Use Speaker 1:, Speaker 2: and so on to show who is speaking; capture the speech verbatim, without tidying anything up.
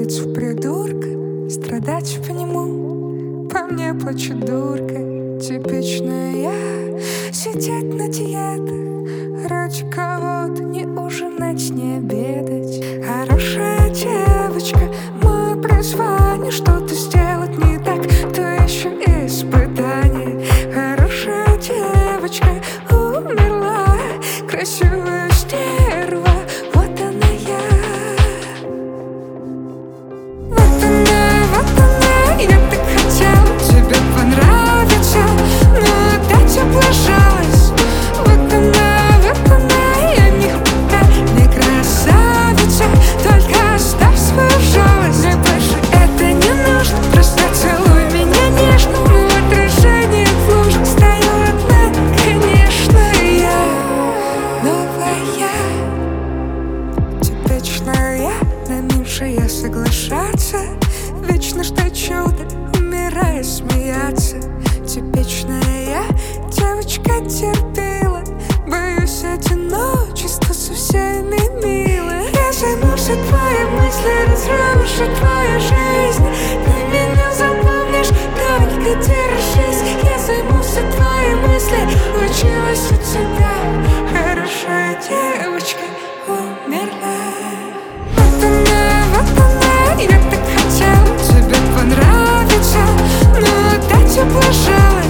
Speaker 1: влюбиться в придурка, страдать по нему. По мне плачет дурка, типичная я. Сидеть на диетах, ради кого-то не ужинать, не обедать. Хорошая девочка, мое призвание, что-то сделать не так, то еще и испытание. Хорошая девочка умерла, красивая стерва, вот она я. Вот она, вот она, я так хотела тебе понравиться, но опять облажалась. Вот она, вот она, я никуда не красавица, только оставь свою жалость. Мне больше это не нужно, просто целуй меня нежно. В отражении в лужах стою одна, конечно, я новая. Типичная я, на меньшее соглашаться, вечно ждать чуда, умирая смеяться. Типичная я, девочка терпела, боюсь одиночества, со всеми мило. Я займусь твоей мысли, разрушит твою жизнь. Ты меня запомнишь, только держись. Я займусь твоей мысли, училась у тебя. Хорошая девочка умерла. Вот она, вот она, я так хотела тебе понравиться, но опять облажалась.